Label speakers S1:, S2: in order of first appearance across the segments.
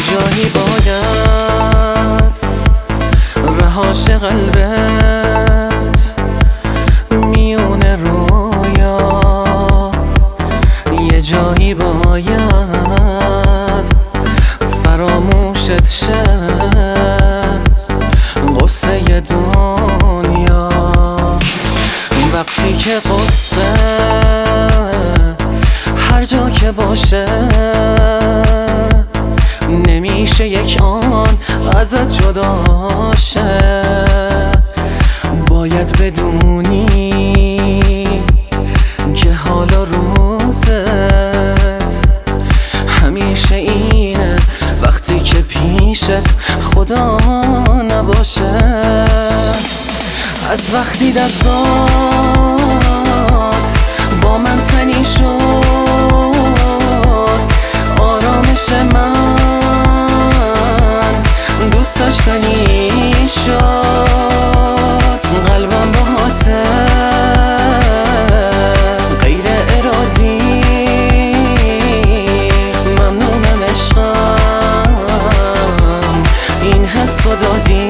S1: جایی باید رهاش قلبت میونه رویا، یه جایی باید فراموشت شه قصه دنیا. وقتی که قصه هر جا که باشه نمیشه یک آن ازت جدا شه. باید بدونی که حالا روزت همیشه اینه وقتی که پیشت خدا نباشه. از وقتی دستات با من تنی شد آرامش من دوست داشتنی شد. قلبم باهاته غیر ارادی ممنونم عشقم این حس رو دادی.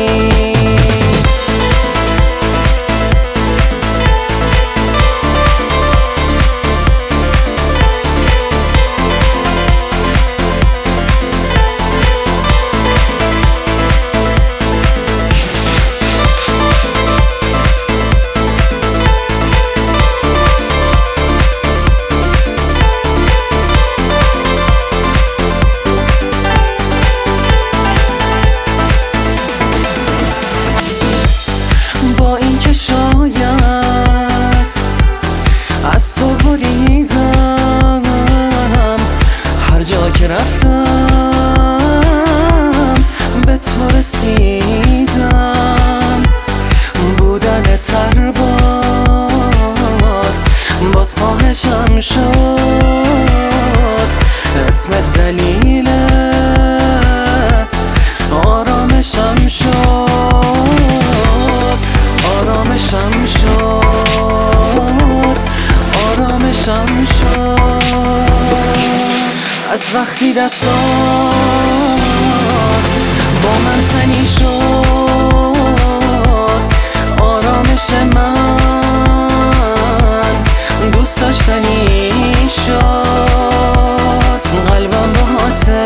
S1: با اینکه شاید از تو بریدم هر جا که رفتم به تو رسیدم. بودن تر باز خواهشم شد اسم دلیل آرامشم شد. آرامشم شد از وقتی دستات با من تنی شد آرامش من دوست داشتنی شد. قلبم باهاته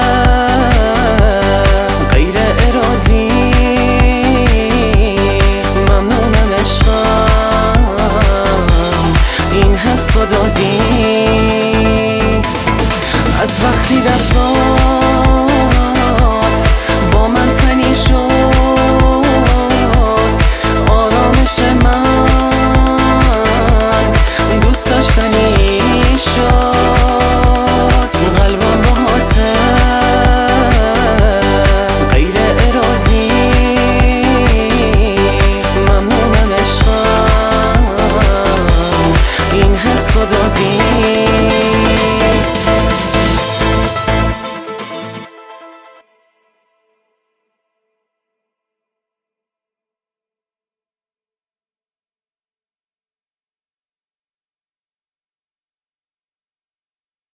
S1: غیر ارادی ممنونم عشقم این حس رو دادی. از وقتی دستات